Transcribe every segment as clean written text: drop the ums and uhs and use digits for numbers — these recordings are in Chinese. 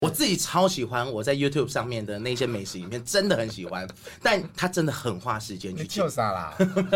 我自己超喜欢我在 YouTube 上面的那些美食影片，真的很喜欢，但它真的很花时间去剪。 你啥啦？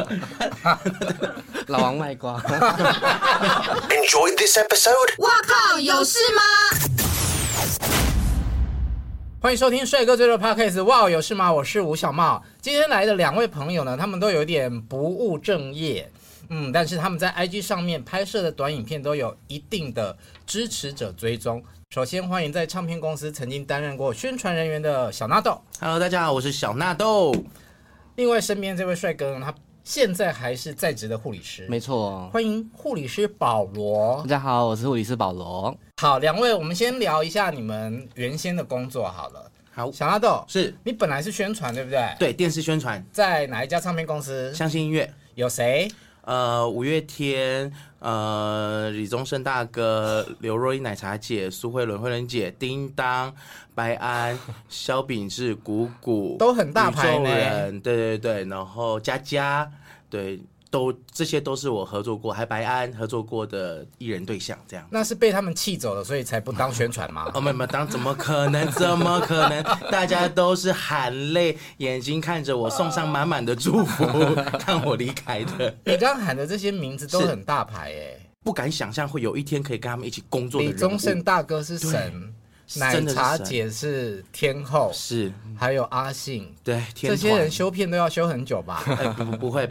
老王卖瓜。 Enjoyed this episode? 哇靠，有事吗？ 欢迎收听帅哥追的 Podcast。哇，有事吗？我是吴小茂。今天来的两位朋友呢，他们都有点不务正业，但是他们在 IG 上面拍摄的短影片都有一定的支持者追踪。首先欢迎在唱片公司曾经担任过宣传人员的小纳豆。 Hello， 大家好，我是小纳豆。 另外身边这位帅哥呢，他现在还是在职的护理师。 没错， 欢迎护理师保罗。 大家好，我是护理师保罗。 好，两位，我们先聊一下你们原先的工作好了。 好， 小纳豆， 是你本来是宣传对不对？ 对，电视宣传， 在哪一家唱片公司？ 相信音乐。 有谁？ 五月天，李宗盛大哥，刘若英奶茶姐，苏慧伦慧伦姐，叮当，白安，萧秉治，谷谷， 都很大牌呢。 宇宙人，对对对，然后佳佳，对，这些都是我合作过，还白安合作过的艺人对象，这样。 那是被他们气走了，所以才不当宣传吗？ 没有，怎么可能？怎么可能？大家都是含泪，眼睛看着我，送上满满的祝福，看我离开的。 你刚刚喊的这些名字都很大牌耶， 不敢想象会有一天可以跟他们一起工作的人物。 李宗盛大哥是神，奶茶姐是天后， 是， 还有阿信， 对， 这些人修片都要修很久吧？ 不会，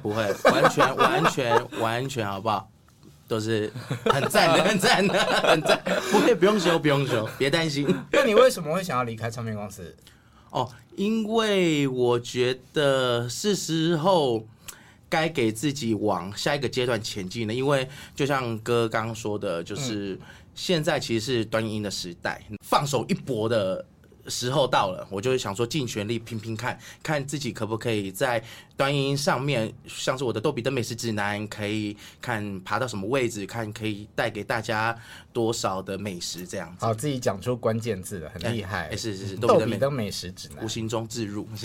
完全，好不好？都是很赞的，很赞，不用修，别担心。 那你为什么会想要离开唱片公司？ 因为我觉得是时候该给自己往下一个阶段前进了。因为就像哥刚刚说的，就是现在其实是短影音的时代，放手一搏的时候到了，我就想说尽全力拼看自己可不可以在短影音上面，像是我的逗比的美食指南，可以看爬到什么位置，看可以带给大家多少的美食这样子。 好，自己讲出关键字了，很厉害。 是逗比的美食指南， 无形中置入。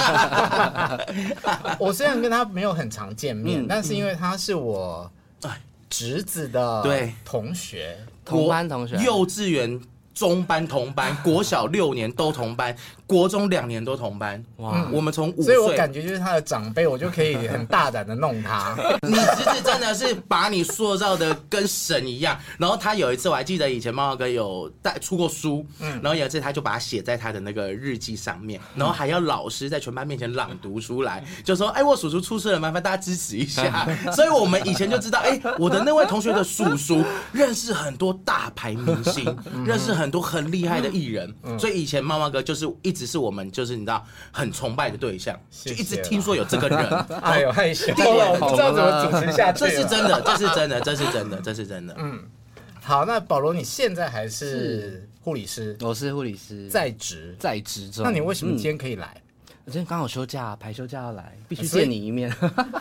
我虽然跟他没有很常见面，但是因为他是我侄子的同学， 同班同学， 幼稚园中班同班，国小6年都同班，国中2年都同班。哇，我们从5岁， 所以我感觉就是他的长辈，我就可以很大胆的弄他。 你侄子真的是把你塑造的跟神一样。然后他有一次，我还记得以前猫哥有出过书，然后有一次他就把它写在他的那个日记上面，然后还要老师在全班面前朗读出来，就说：“我叔叔出事了，麻烦大家支持一下。”所以我们以前就知道，我的那位同学的叔叔认识很多大牌明星，认识很多很厉害的艺人，所以以前猫哥就是一直是我们就是你知道很崇拜的对象，就一直听说有这个人。 哎呦害羞了，我不知道怎么主持下去。 这是真的。 好，那保罗，你现在还是护理师？ 我是护理师， 在职中。那你为什么今天可以来？ 我今天刚好休假，排休假要来，必须见你一面，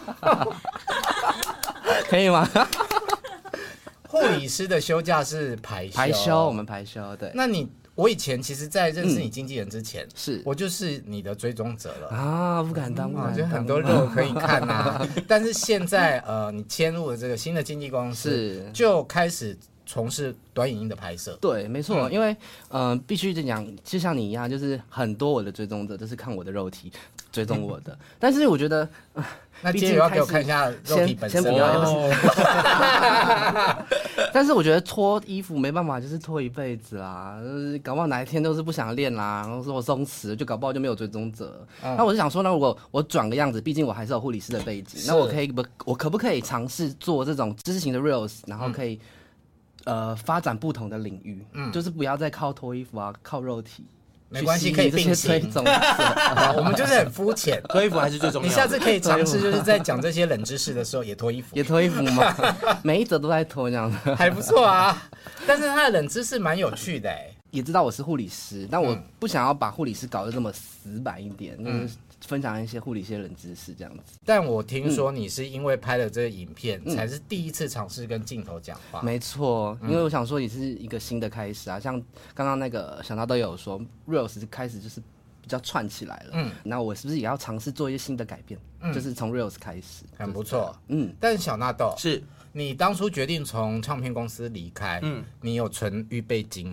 可以吗？ 护理师的休假是排休， 我们排休。对， 那我以前其实，在认识你经纪人之前，我就是你的追踪者了啊，不敢当， 我觉得很多肉可以看啊。但是现在你迁入了这个新的经纪公司，就开始从事短影音的拍摄。 对，没错，因为必须讲，就像你一样，就是很多我的追踪者都是看我的肉体追踪我的，但是我觉得。 那今天要给我看一下肉体本身。 先不要，但是我觉得脱衣服没办法，就是脱一辈子啦。就是搞不好哪一天都是不想练啦，然后说我松弛，就搞不好就没有追踪者。那我就想说，那如果我转个样子，毕竟我还是有护理师的背景，那我可不可以尝试做这种知识型的 reels， 然后可以发展不同的领域，就是不要再靠脱衣服啊，靠肉体。 没关系，可以并行。我们就是很肤浅， 脱衣服还是最重要的。 你下次可以尝试，就是在讲这些冷知识的时候也脱衣服。 也脱衣服吗？每一则都在脱这样子， 还不错啊。但是他的冷知识蛮有趣的也知道我是护理师，但我不想要把护理师搞得这么死板一点，就是分享一些护理些冷知识这样子。 但我听说你是因为拍了这个影片，才是第一次尝试跟镜头讲话。 没错，因为我想说也是一个新的开始啊，像刚刚那个小娜都有说 ，Reels 开始就是比较串起来了。那我是不是也要尝试做一些新的改变？就是从 Reels 开始， 很不错。但是小纳豆是。 你当初决定从唱片公司离开，你有存预备金吗？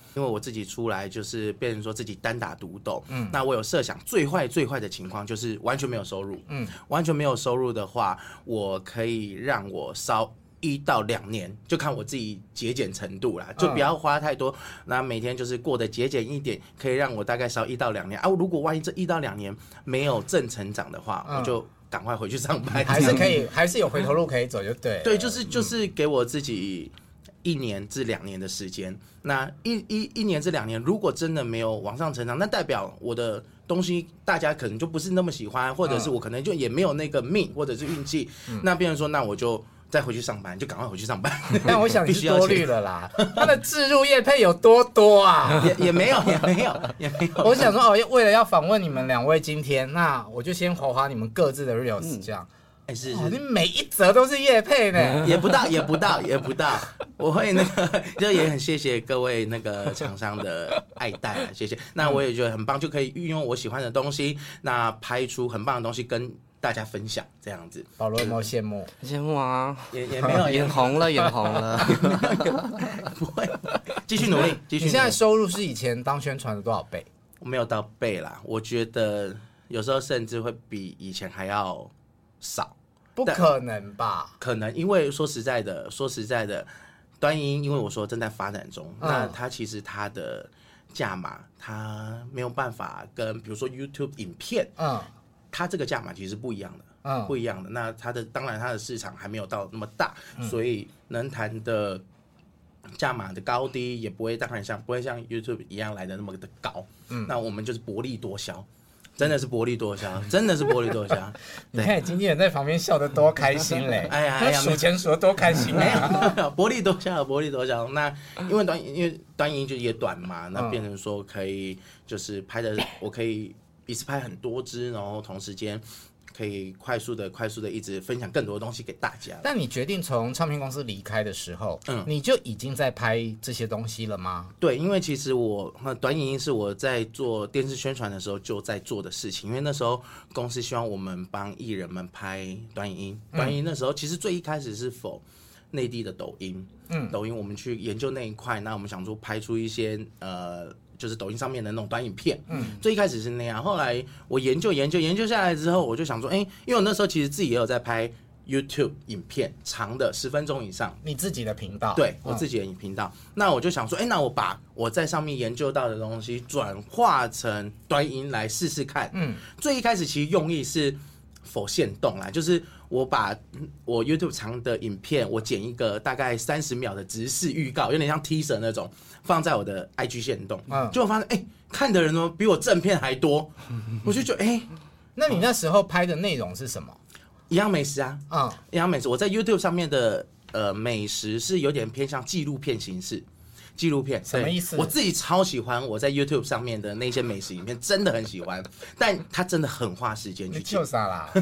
因为我自己出来就是变成说自己单打独斗，那我有设想最坏的情况就是完全没有收入，完全没有收入的话，我可以让我烧1到2年，就看我自己节俭程度啦，就不要花太多。那每天就是过得节俭一点，可以让我大概烧1到2年啊。如果万一这1到2年没有正成长的话，我就赶快回去上班， 还是可以，还是有回头路可以走，就对。 对，就是给我自己1年至2年的时间。那一年至2年，如果真的没有往上成长，那代表我的东西大家可能就不是那么喜欢，或者是我可能就也没有那个命或者是运气。那变成说，那我就再回去上班，就赶快回去上班。 但我想你是多虑了啦，他的置入业配有多啊？ 也没有。 我想说为了要访问你们2位今天，那我就先滑你们各自的 reels 这样。 是你每一则都是业配呢， 也不到。我会那个，就也很谢谢各位那个厂商的爱戴啊，谢谢。那我也觉得很棒，就可以运用我喜欢的东西，那拍出很棒的东西跟大家分享，这样子。 保罗有没有羡慕？ 羡慕啊， 也没有， 眼红了。 不会，继续努力。 你现在收入是以前当宣传的多少倍？ 我没有到倍啦，我觉得有时候甚至会比以前还要少。 不可能吧？ 可能，因为说实在的，端音，因为我说正在发展中，那它其实它的价码，它没有办法跟比如说 YouTube 影片，它这个价码其实不一样的，不一样的。那当然它的市场还没有到那么大，所以能谈的价码的高低也不会，当然不会像 YouTube 一样来的那么的高。那我们就是薄利多销。真的是薄利多销。 你看经纪人在旁边笑得多开心嘞！哎呀，数钱数得多开心啊！ 薄利多销。那因为短影音就也短嘛，那变成说可以就是我可以一次拍很多支，然后同时间可以快速的一直分享更多的东西给大家。 但你决定从唱片公司离开的时候，你就已经在拍这些东西了吗？ 对，因为其实短影音是我在做电视宣传的时候就在做的事情，因为那时候公司希望我们帮艺人们拍短影音。短影音那时候其实最一开始是否内地的抖音，抖音我们去研究那一块，那我们想说拍出一些就是抖音上面的那种短影片，最一开始是那样。后来我研究下来之后，我就想说，因为我那时候其实自己也有在拍 YouTube 影片，长的10分钟以上， 你自己的频道， 对我自己的频道。那我就想说，那我把我在上面研究到的东西转化成短影音来试试看。最一开始其实用意是否限动啦，就是我把我 YouTube 长的影片，我剪一个大概30秒的直视预告，有点像 teaser 那种，放在我的 IG 限动，就发现看的人呢比我正片还多，我就觉得那你那时候拍的内容是什么？ 一样美食啊，一样美食。我在 YouTube 上面的美食是有点偏向纪录片形式。纪录片什么意思？ 我自己超喜欢我在 YouTube 上面的那些美食影片，真的很喜欢，但它真的很花时间去剪。 你啥啦？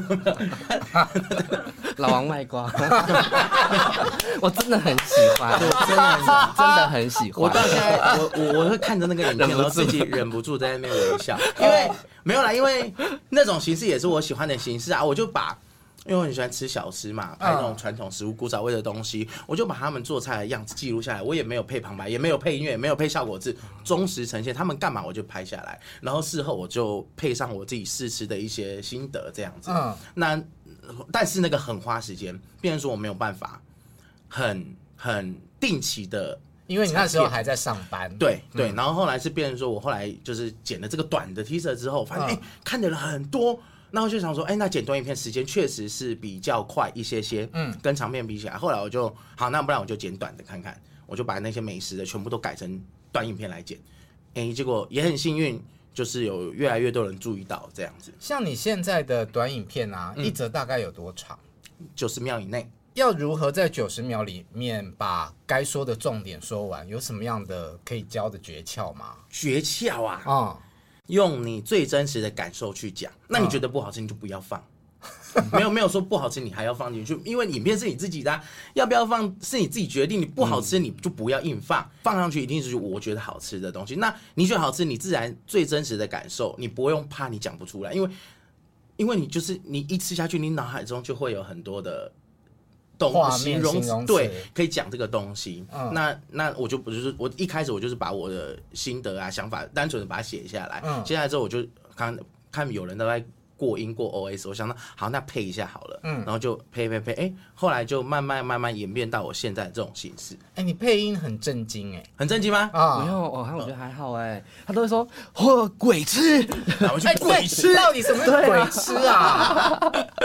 老王卖瓜，我真的很喜欢，真的很喜欢。 我到现在，我会看着那个影片，然后自己忍不住在那边微笑，因为没有啦，因为那种形式也是我喜欢的形式啊，我就把。因为我很喜欢吃小吃嘛，拍那种传统食物、古早味的东西，我就把他们做菜的样子记录下来。我也没有配旁白，也没有配音乐，也没有配效果字，忠实呈现他们干嘛我就拍下来，然后事后我就配上我自己试吃的一些心得这样子。但是那个很花时间，变成说我没有办法很定期的。 因为你那时候还在上班， 对，然后后来是变成说我后来就是剪了这个短的 teaser 之后，发现看的人很多。那我就想说，那剪短影片时间确实是比较快一些，跟长片比起来。后来我就好，那不然我就剪短的看看，我就把那些美食的全部都改成短影片来剪。结果也很幸运，就是有越来越多人注意到这样子。 像你现在的短影片啊，一则大概有多长 ？90秒以内。 要如何在90秒里面把该说的重点说完？有什么样的可以教的诀窍吗？ 诀窍啊，用你最真实的感受去讲。那你觉得不好吃，你就不要放。没有说不好吃，你还要放进去，因为影片是你自己的，要不要放是你自己决定。你不好吃，你就不要硬放，放上去一定是我觉得好吃的东西。那你觉得好吃，你自然最真实的感受，你不用怕你讲不出来，因为你就是你一吃下去，你脑海中就会有很多的形容词，对，可以讲这个东西。那我我一开始我就是把我的心得啊、想法，单纯的把它写下来。写下来之后，我就看有人都在过音过 OS， 我想到好，那配一下好了。然后就配，后来就慢慢演变到我现在这种形式。 你配音很震惊很震惊吗？ 没有，我觉得还好他都会说鬼吃， 我去鬼吃， 到底什么是鬼吃啊？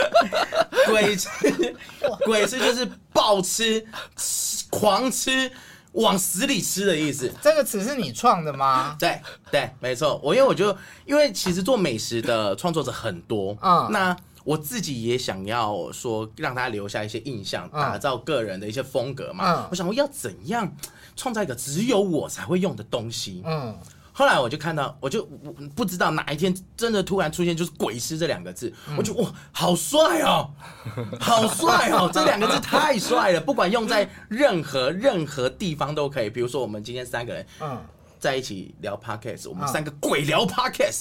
鬼吃就是暴吃、狂吃。往死里吃的意思， 这个词是你创的吗？ 对，没错。因为其实做美食的创作者很多，那我自己也想要说让他留下一些印象，打造个人的一些风格嘛。我想我要怎样创造一个只有我才会用的东西。后来我就看到，我不知道哪一天真的突然出现就是"鬼吃"这2个字，我就哇，好帅哦，好帅哦，这2个字太帅了，不管用在任何地方都可以。比如说我们今天3个人，在一起聊 podcast， 我们3个鬼聊 podcast，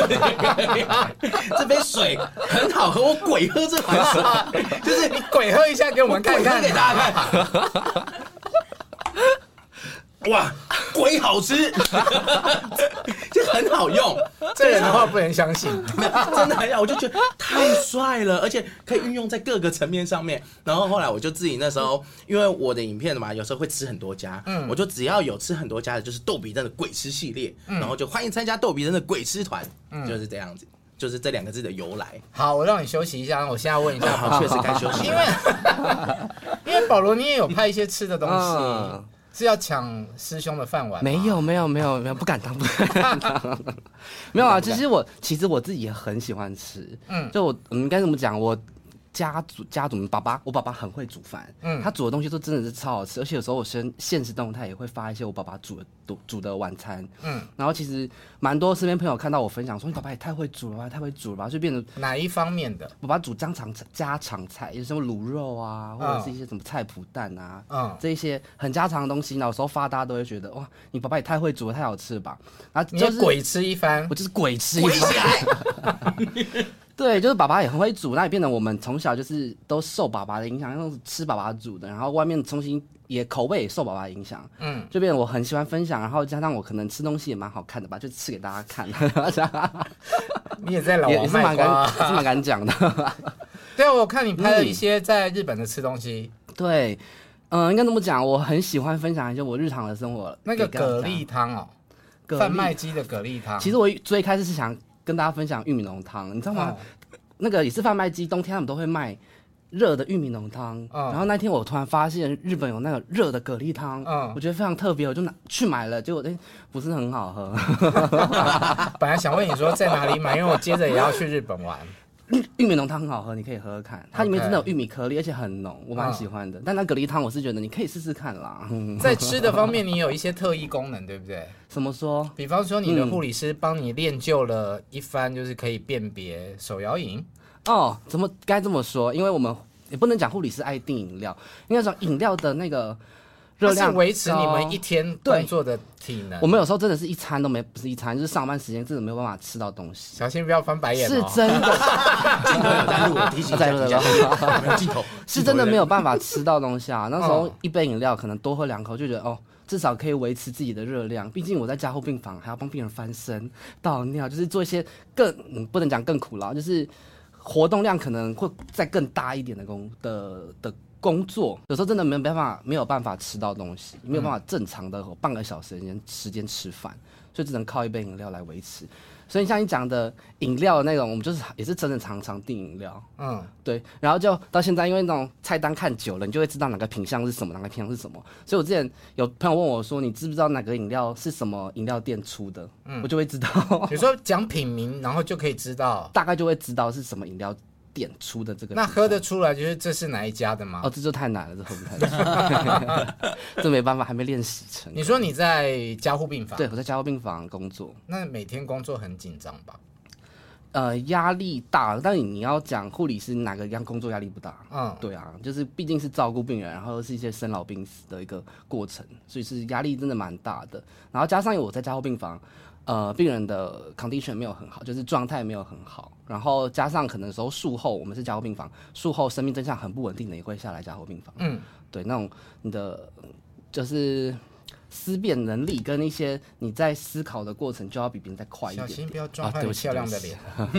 这杯水很好喝，我鬼喝这款水， 就是你鬼喝一下给我们看看， 给大家看。哇，鬼好吃，就很好用。 这人的话不能相信， 真的很好，我就觉得太帅了，而且可以运用在各个层面上面。然后后来我就自己那时候，因为我的影片嘛，有时候会吃很多家，我就只要有吃很多家的，就是豆比登的鬼吃系列，然后就欢迎参加豆比登的鬼吃团，就是这样子。就是这2个字的由来。 好，我让你休息一下，我现在问一下， 好，确实该休息， 因为保罗你也有拍一些吃的东西。是要抢师兄的饭碗吗？ 没有，不敢当，没有啊。其实我自己也很喜欢吃，就我应该怎么讲，我家族我爸爸很会煮饭，他煮的东西都真的是超好吃，而且有时候我现实动态也会发一些我爸爸煮的晚餐，然后其实蛮多身边朋友看到我分享说，你爸爸也太会煮了吧，就变成哪一方面的？ 爸爸煮家常菜，有什么卤肉啊，或者是一些什么菜脯蛋啊，这一些很家常的东西，有时候大家都会觉得哇，你爸爸也太会煮了，太好吃了吧？然后你就鬼吃一番， 我就是鬼吃一番。对，就是爸爸也很会煮，那也变成我们从小就是都受爸爸的影响，用吃爸爸煮的，然后外面重新也口味也受爸爸的影响，就变成我很喜欢分享，然后加上我可能吃东西也蛮好看的吧，就吃给大家看。 你也在老王卖瓜， 也是蛮敢讲的。 对啊，我看你拍了一些在日本的吃东西。 对，应该这么讲，我很喜欢分享一些我日常的生活。 那个蛤蜊汤哦，贩卖机的蛤蜊汤。 其实我最开始是想跟大家分享玉米浓汤，你知道吗？那个也是贩卖机，冬天他们都会卖热的玉米浓汤。然后那天我突然发现日本有那个热的蛤蜊汤，我觉得非常特别，我就去买了，结果不是很好喝。 本来想问你说在哪里买，因为我接着也要去日本玩。 玉米浓汤很好喝，你可以喝喝看，它里面真的有玉米颗粒，而且很浓，我蛮喜欢的。但那蛤蜊汤我是觉得你可以试试看啦。 在吃的方面，你有一些特异功能，对不对？ 怎么说？ 比方说，你的护理师帮你练就了一番，就是可以辨别手摇饮。 该这么说？因为我们也不能讲护理师爱订饮料，应该说饮料的那个热量是维持你们一天工作的体能。 我们有时候真的是一餐都没，不是一餐，就是上班时间真的没有办法吃到东西。 小心不要翻白眼。 是真的。 镜头有在录，我提醒一下，没有镜头， 是真的没有办法吃到东西啊。那时候一杯饮料可能多喝2口，就觉得至少可以维持自己的热量。毕竟我在加护病房还要帮病人翻身、倒尿，就是做一些不能讲更苦劳，就是活动量可能会再更大一点的工作，有时候真的没有办法吃到东西，没有办法正常的半个小时时间吃饭，所以只能靠一杯饮料来维持。所以像你讲的饮料的那种，我们也是真的常订饮料，对，然后就到现在，因为那种菜单看久了，你就会知道哪个品项是什么，哪个品项是什么。所以我之前有朋友问我说，你知不知道哪个饮料是什么饮料店出的？我就会知道。 比如说讲品名，然后就可以知道， 大概就会知道是什么饮料店出的这个。 那喝得出来就是这是哪一家的吗？ 这就太难了，这喝不太出。这没办法，还没练习成。 你说你在加护病房？ 对，我在加护病房工作。 那每天工作很紧张吧？ 压力大，但你要讲护理师哪个样工作压力不大？对啊，就是毕竟是照顾病人，然后是一些生老病死的一个过程，所以是压力真的蛮大的。然后加上我在加护病房， 病人的 condition 没有很好，就是状态没有很好，然后加上可能时候术后我们是加护病房，术后生命真相很不稳定的也会下来加护病房。对，那种你的就是思辨能力跟一些你在思考的过程就要比别人再快一点点。 小心不要撞坏你漂亮的脸。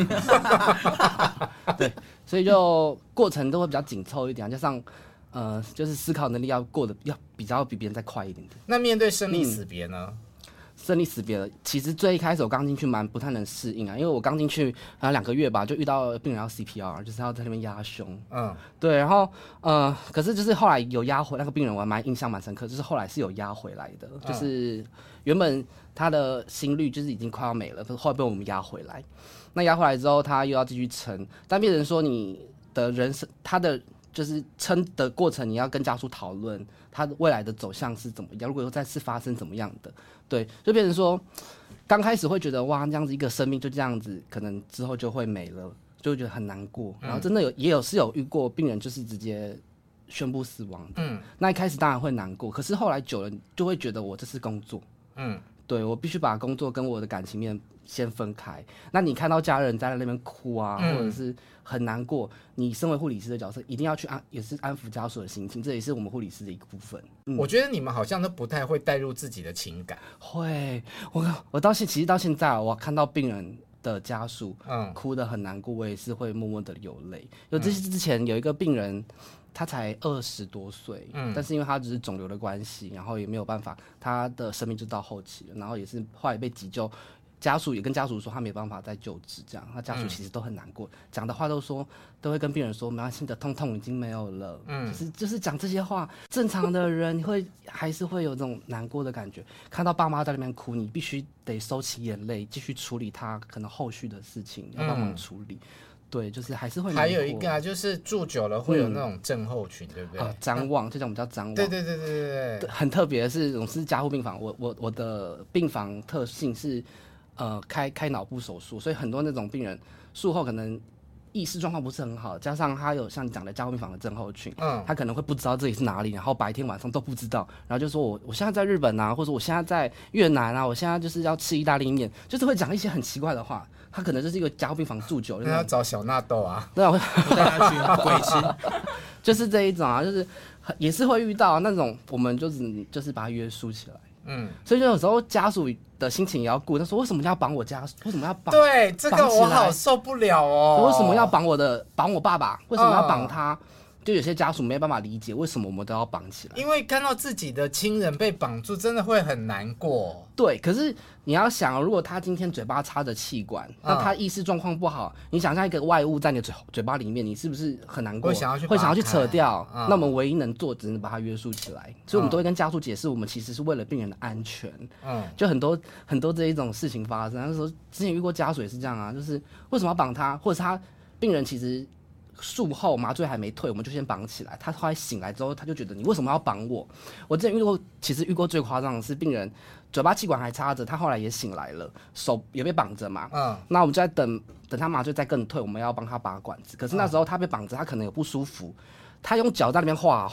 对，所以就过程都会比较紧凑一点，加上就是思考能力要过得要比较比别人再快一点点。 那面对生离死别呢？ 生离死别了，其实最一开始我刚进去蛮不太能适应啊，因为我刚进去2个月吧，就遇到病人要 CPR， 就是要在那边压胸。对，然后可是就是后来有压回那个病人，我还印象蛮深刻，就是后来是有压回来的，就是原本他的心率就是已经快要没了，后来被我们压回来。那压回来之后，他又要继续撑，但病人说你的人生他的。就是撑的过程，你要跟家属讨论他未来的走向是怎么样。如果又再次发生怎么样的，对，就变成说，刚开始会觉得哇，这样子一个生命就这样子，可能之后就会没了，就会觉得很难过。然后真的也有遇过病人就是直接宣布死亡的。那一开始当然会难过，可是后来久了就会觉得我这是工作。对，我必须把工作跟我的感情面先分开。那你看到家人在那边哭啊，或者是很难过，你身为护理师的角色，一定要去也是安抚家属的心情，这也是我们护理师的一个部分。 我觉得你们好像都不太会带入自己的情感。 会，我其实到现在，我看到病人的家属哭得很难过，我也是会默默的流泪。之前有一个病人。他才20多岁，但是因为他只是肿瘤的关系，然后也没有办法，他的生命就到后期了，然后也是后来被急救，家属也跟家属说他没办法再救治，这样，他家属其实都很难过，讲的话都会跟病人说，没关系，你的痛已经没有了，就是讲这些话，正常的人还是会有这种难过的感觉，看到爸妈在那边哭，你必须得收起眼泪，继续处理他可能后续的事情，要帮忙处理。对，就是还是会。 还有一个啊，就是住久了会有那种症候群，对不对？ 谵妄，就像我们叫谵妄。 对。 很特别的是，我是加护病房，我的病房特性是，开脑部手术，所以很多那种病人术后可能意识状况不是很好，加上他有像你讲的加护病房的症候群，他可能会不知道这里是哪里，然后白天晚上都不知道，然后就说我现在在日本啊，或者我现在在越南啊，我现在就是要吃意大利面，就是会讲一些很奇怪的话。他可能就是一个加护病房住久， 那要找小纳豆啊， 对啊， 带他去鬼吃， 就是这一种啊，就是也是会遇到那种，我们就是把他约束起来，所以就有时候家属的心情也要顾。他说为什么要绑我家属？为什么要绑？ 对，这个我好受不了哦。 为什么要绑我爸爸？为什么要绑他？就有些家属没办法理解为什么我们都要绑起来， 因为看到自己的亲人被绑住，真的会很难过。 对，可是你要想，如果他今天嘴巴插着气管，那他意识状况不好，你想象一个外物在你的嘴巴里面，你是不是很难过？会想要去扯掉。那我们唯一能做，只能把它约束起来。所以我们都会跟家属解释，我们其实是为了病人的安全。就很多这一种事情发生。那时候之前遇过家属也是这样啊，就是为什么要绑他，或者是他病人其实。术后麻醉还没退，我们就先绑起来。他后来醒来之后，他就觉得你为什么要绑我？我之前其实遇过最夸张的是病人嘴巴气管还插着，他后来也醒来了，手也被绑着嘛。那我们就在等他麻醉再更退，我们要帮他拔管子。可是那时候他被绑着，他可能有不舒服，他用脚在那边画，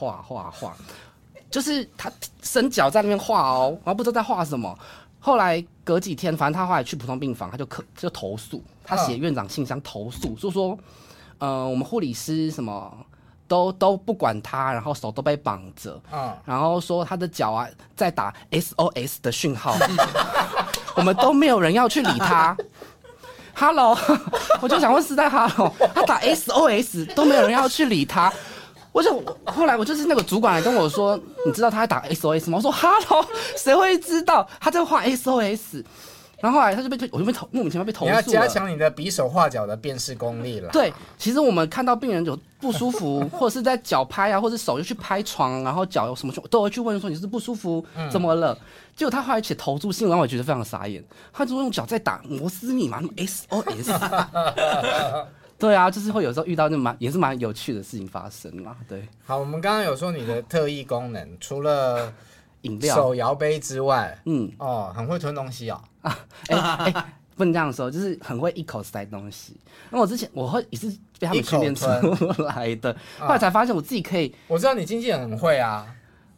就是他伸脚在那边画哦，然后不知道在画什么。后来隔几天，反正他后来去普通病房，他就投诉，他写院长信箱投诉，说。我们护理师什么都不管他，然后手都被绑着，然后说他的脚啊在打 SOS 的讯号，我们都没有人要去理他。Hello， 我就想问是在 Hello， 他打 SOS 都没有人要去理他。后来我就是那个主管来跟我说，你知道他在打 SOS 吗？我说 Hello， 谁会知道他在画 SOS？然后后来我就被莫名其妙被投诉了。 你要加强你的比手画脚的辨识功力了。 对，其实我们看到病人有不舒服，或者是在脚拍啊，或者手就去拍床，然后脚有什么都会去问说你是不舒服，怎么了？结果他后来写投诉信，然后我觉得非常傻眼，他就用脚在打摩斯密码 SOS。对啊，就是会有时候遇到也是蛮有趣的事情发生啦。对， 好，我们刚刚有说你的特异功能，除了饮料、 手摇杯之外，很会吞东西哦。 不能这样说，就是很会一口塞东西。那我之前也是被他们训练出来的，后来才发现我自己可以。 我知道你经纪人很会啊。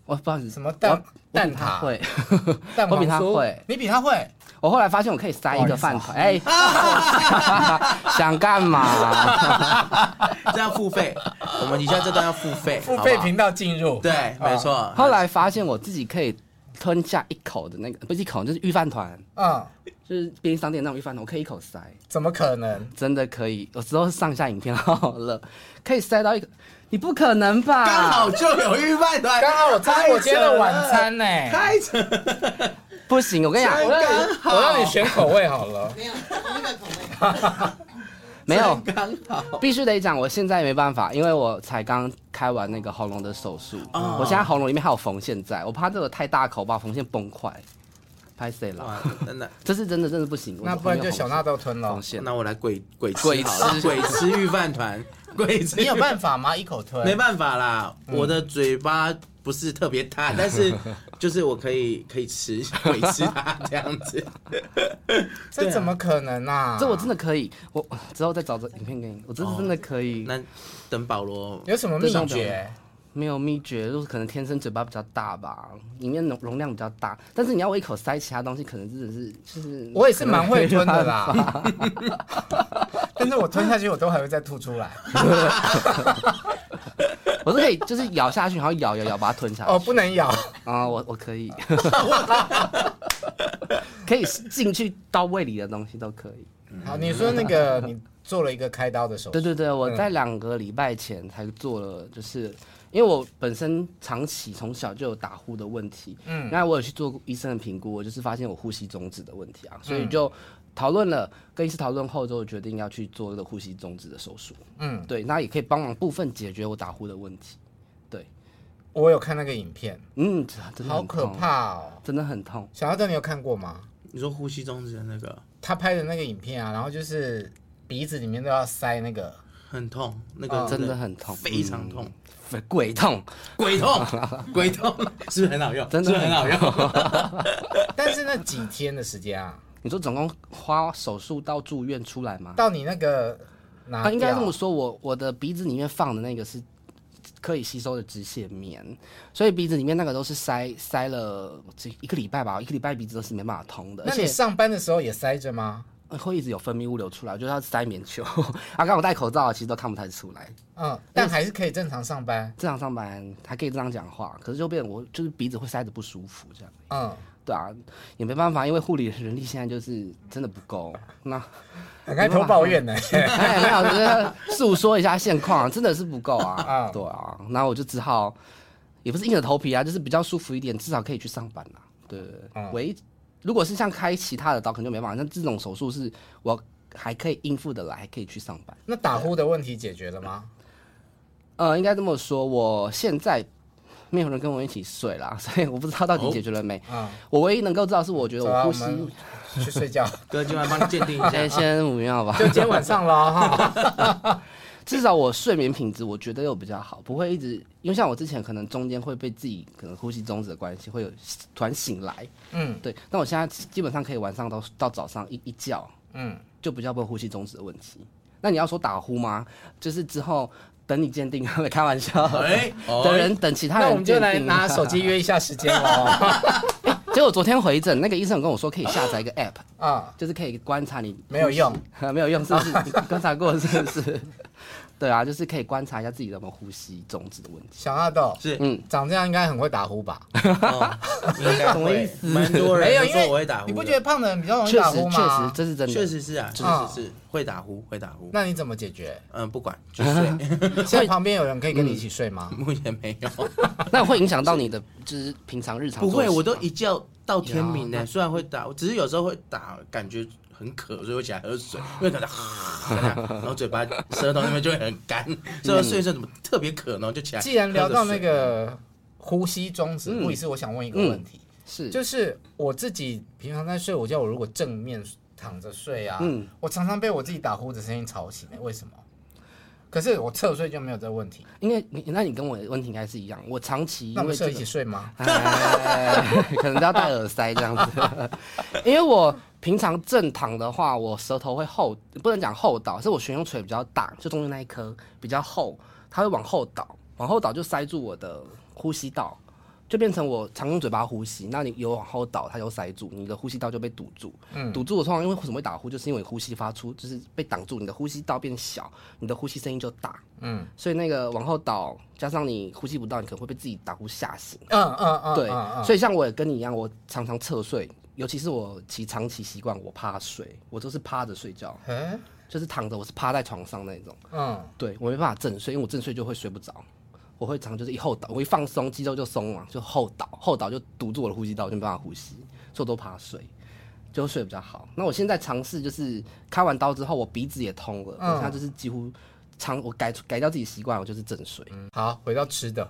我不好意思， 什么蛋我比他挞会， 蛋我比他黄酥会， 你比他会？ 我后来发现我可以塞一个饭团，哎，想干嘛？ 这样付费，我们以下这段要付费， 付费频道进入， 对，没错。 后来发现我自己可以吞下一口的那个，不是一口，就是御饭团，就是便利商店那种御饭团，我可以一口塞， 怎么可能？ 真的可以。有时候上下影片好了，可以塞到一个，你不可能吧？ 刚好就有御饭团， 刚好这是我今天的晚餐呢。 太扯， 不行，我跟你讲， 我让你选口味好了。 没有那个口味。 没有， 刚好必须得讲，我现在没办法，因为我才刚开完那个喉咙的手术，我现在喉咙里面还有缝线在，我怕这个太大口把缝线崩坏，拍谁了？ 真的， 这是真的不行。 那不然就小纳豆吞了缝。线， 那我来鬼鬼吃御饭团，鬼吃。 你有办法吗？一口吞？ 没办法啦，我的嘴巴不是特别大，但是就是我可以吃，鬼吃它这样子。 这怎么可能啊？ 这我真的可以，我之后再找这影片给你，我这是真的可以。 那等保罗有什么秘诀？ 没有秘诀，就是可能天生嘴巴比较大吧，里面容量比较大。但是你要我一口塞其他东西，可能真的是就是我也是蛮会吞的啦，但是我吞下去我都还会再吐出来。 我是可以就是咬下去，然后咬把它吞下去。 哦，不能咬啊，我可以，可以进去到胃里的东西都可以。 好，你说那个你做了一个开刀的手术？ 对，我在2个礼拜前才做了，就是因为我本身长期从小就有打呼的问题，然后我有去做医生的评估，我就是发现我呼吸中止的问题啊，所以就讨论了，跟医师讨论后之后决定要去做这个呼吸中止的手术。对，那也可以帮忙部分解决我打呼的问题。对， 我有看那个影片， 真的好可怕哦， 真的很痛。 小阿正，你有看过吗？ 你说呼吸中止的那个， 他拍的那个影片啊，然后就是鼻子里面都要塞那个， 很痛，那个真的很痛， 非常痛， 鬼痛， 鬼痛，鬼痛，是不是很好用？ 真的很好用。 但是那几天的时间啊， 你说总共花手术到住院出来吗？ 到你那个拿掉， 应该这么说，我的鼻子里面放的那个是可以吸收的止血棉，所以鼻子里面那个都是塞了这1个礼拜吧，1个礼拜鼻子都是没办法通的。 那你上班的时候也塞着吗？ 会一直有分泌物流出来，就是要塞棉球。刚我戴口罩，其实都看不太出来。 但还是可以正常上班。 正常上班还可以正常讲话，可是就变成我就是鼻子会塞得不舒服这样。对啊，也没办法，因为护理的人力现在就是真的不够。那很爱偷抱怨呢。 没有，就是诉说一下现况，真的是不够啊。对啊，然后我就只好也不是硬着头皮啊，就是比较舒服一点，至少可以去上班啦。对，如果是像开其他的刀，可能就没办法。像这种手术是我还可以应付得来，还可以去上班。 那打呼的问题解决了吗？ 应该这么说，我现在没有人跟我一起睡啦，所以我不知道到底解决了没。我唯一能够知道是，我觉得我呼吸去睡觉。 哥今晚帮你鉴定一下， 先不要吧， 就今天晚上了哈。 至少我睡眠品质我觉得有比较好，不会一直因为像我之前可能中间会被自己可能呼吸中止的关系，会有突然醒来。对。但我现在基本上可以晚上到早上一觉，就比较不会呼吸中止的问题。那你要说打呼吗？就是之后等你鉴定，开玩笑，等其他人鉴定， 那我们就来拿手机约一下时间哦。 结果昨天回诊，那个医生有跟我说可以下载一个 app 就是可以观察你没有用， 没有用，是不是？你观察过是不是？对啊，就是可以观察一下自己有没有呼吸中止的问题。 小阿豆是长这样应该很会打呼吧？ 应该什么意思？ 蛮多人都说我会打呼， 你不觉得胖的人比较容易打呼吗？ 确实，这是真的， 确实是啊，确实是会打呼，会打呼。 那你怎么解决？ 不管就睡。 现在旁边有人可以跟你一起睡吗？ 目前没有。 那会影响到你的就是平常日常？ 不会，我都一觉到天明呢。虽然会打，只是有时候会打，感觉很渴，所以会起来喝水，因为可能然后嘴巴舌头那边就会很干，所以睡一睡怎么特别渴，然后就起来。 既然聊到那个呼吸中止，护理师，我想问一个问题，就是我自己平常在睡午觉，我如果正面躺着睡啊，我常常被我自己打呼的声音吵醒，为什么？可是我侧睡就没有这个问题， 因为那你跟我的问题应该是一样。我长期那我们是一起睡吗？ 可能都要戴耳塞这样子。因为我平常正躺的话，我舌头会不能讲后倒，是我悬雍垂比较大，就中间那一颗比较厚，它会往后倒，往后倒就塞住我的呼吸道， 就变成我常用嘴巴呼吸，那你有往后倒，它就塞住，你的呼吸道就被堵住。堵住我通常因为为什么会打呼，就是因为呼吸发出就是被挡住，你的呼吸道变小，你的呼吸声音就大。所以那个往后倒，加上你呼吸不到，你可能会被自己打呼吓醒。对，所以像我也跟你一样，我常常侧睡，尤其是我长期习惯我趴睡，我都是趴着睡觉。就是躺着，我是趴在床上那种。对我没办法正睡，因为我正睡就会睡不着。我会常就是一后倒，我一放松肌肉就松嘛，就后倒就堵住我的呼吸道，就没办法呼吸，所以我都趴睡，就睡得比较好。那我现在尝试就是开完刀之后，我鼻子也通了，我现在就是几乎我改掉自己习惯，我就是正睡。 好，回到吃的。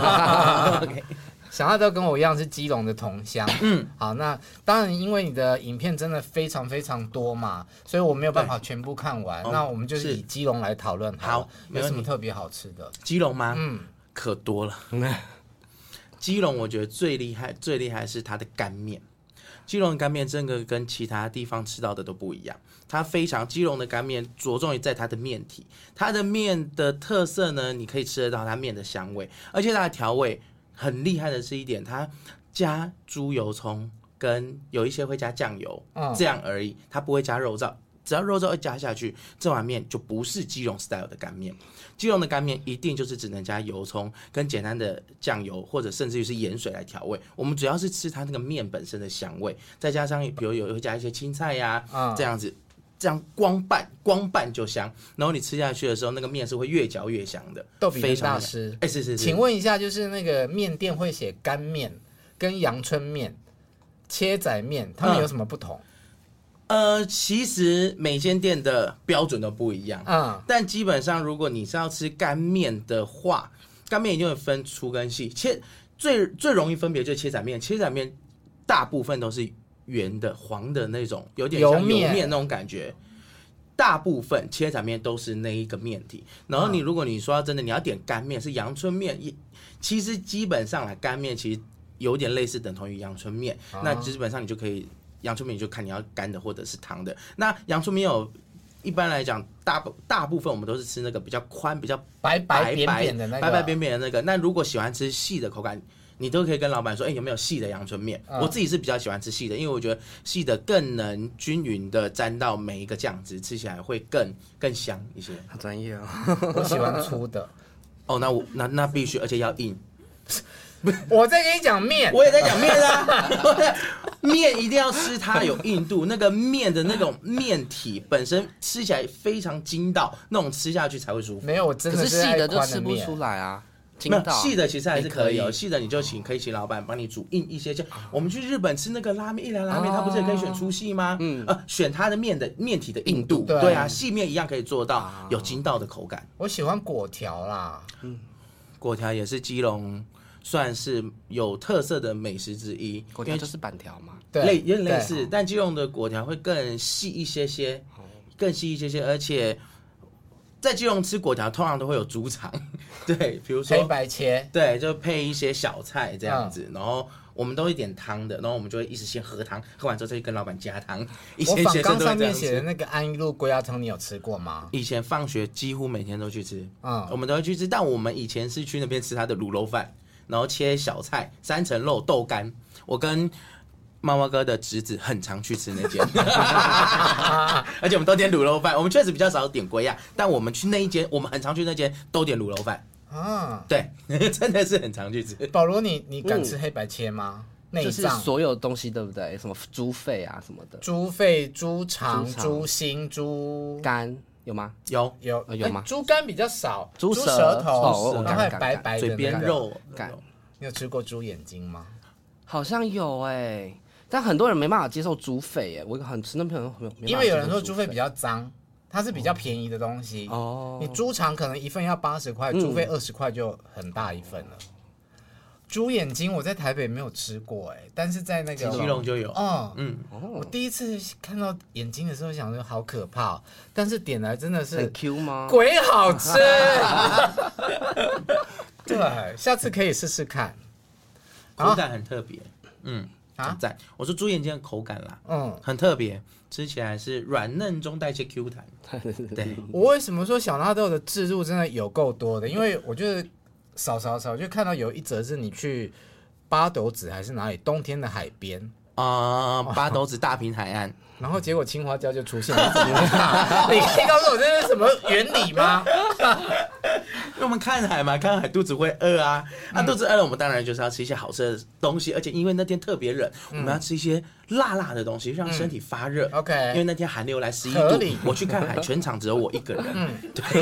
小纳都跟我一样是基隆的同乡。好，那当然因为你的影片真的非常非常多嘛，所以我没有办法全部看完。那我们就是以基隆来讨论。好，有什么特别好吃的？ 基隆吗？可多了。基隆我觉得最厉害是它的干面。基隆的干面真的跟其他地方吃到的都不一样，基隆的干面着重于在它的面体，它的面的特色呢，你可以吃得到它面的香味，而且它的调味很厉害的是一点，它加猪油葱跟有一些会加酱油，这样而已，它不会加肉燥。只要肉燥一加下去，这碗面就不是基隆 style 的干面。基隆的干面一定就是只能加油葱跟简单的酱油，或者甚至于是盐水来调味。我们主要是吃它那个面本身的香味，再加上比如会加一些青菜呀，这样子，这样光拌就香。然后你吃下去的时候，那个面是会越嚼越香的。 豆比大师， 是。 请问一下，就是那个面店会写干面跟阳春面、切仔面，它们有什么不同？ 其实每间店的标准都不一样，但基本上如果你是要吃干面的话，干面一定会分粗跟细。最容易分别就是切仔面，切仔面大部分都是圆的、黄的那种，有点像油面那种感觉。大部分切仔面都是那一个面体，然后如果你说真的你要点干面是阳春面，其实基本上干面其实有点类似等同于阳春面，那基本上你就可以。阳春面就看你要干的或者是汤的。那阳春面一般来讲，大部分我们都是吃那个比较宽、比较白扁扁的那个。 白扁扁的那个。那如果喜欢吃细的口感，你都可以跟老板说，有没有细的阳春面？我自己是比较喜欢吃细的，因为我觉得细的更能均匀的沾到每一个酱汁，吃起来会更香一些。 好专业哦！ 我喜欢粗的。 那必须，而且要硬。 我在跟你讲面， 我也在讲面啊。面一定要吃它有硬度，那个面的那种面体本身吃起来非常筋道，那种吃下去才会舒服。 没有，我真的是细的就吃不出来啊。 没有细的其实还是可以，细的你就可以请老板帮你煮硬一些。我们去日本吃那个拉面，一兰拉面，它不是也可以选粗细吗？选它的面体的硬度。对啊，细面一样可以做到有筋道的口感。 我喜欢粿条啦， 粿条也是基隆算是有特色的美食之一。 粿条就是板条嘛， 对，有点类似，但基隆的粿条会更细一些些，而且在基隆吃粿条通常都会有猪肠，对，比如说黑白切， 对，就配一些小菜这样子，然后我们都会点汤的，然后我们就会一直先喝汤，喝完之后再跟老板加汤。 我访纲上面写的那个安一路龟鸭汤，你有吃过吗？ 以前放学几乎每天都去吃，我们都会去吃，但我们以前是去那边吃他的卤肉饭。然后切小菜、3层肉、豆干，我跟妈妈哥的侄子很常去吃那间，而且我们都点卤肉饭。我们确实比较少点龟鸭，但我们去那一间，我们很常去那间都点卤肉饭。对，真的是很常去吃。 保罗，你敢吃黑白切吗？ 就是所有东西对不对？什么猪肺啊什么的， 猪肺、猪肠、猪心、猪肝。有吗？ 有吗？ 猪肝比较少， 猪舌头，然后还白白的嘴边肉肝。 你有吃过猪眼睛吗？ 好像有但很多人没办法接受猪肺我很吃那朋友因为有人说猪肺比较脏，它是比较便宜的东西。你猪肠可能一份要80块，猪肺20块就很大一份了。猪眼睛我在台北没有吃过但是在那个基隆就有。 我第一次看到眼睛的时候想说好可怕，但是点来真的是很 Q 吗？ 鬼好吃。对，下次可以试试看。 口感很特别，很赞。我说猪眼睛的口感啦，很特别，吃起来是软嫩中带些 Q 弹。对， 我为什么说小纳豆的置入真的有够多的？因为我觉得少就看到有一则是你去八斗子还是哪里冬天的海边八斗子大平海岸。 然后结果青花椒就出现了，你可以告诉我这是什么原理吗？ 因为我们看海嘛，看海肚子会饿啊，肚子饿了，我们当然就是要吃一些好吃的东西，而且因为那天特别冷，我们要吃一些辣辣的东西，让身体发热。 OK， 因为那天寒流来11度，我去看海，全场只有我一个人。对，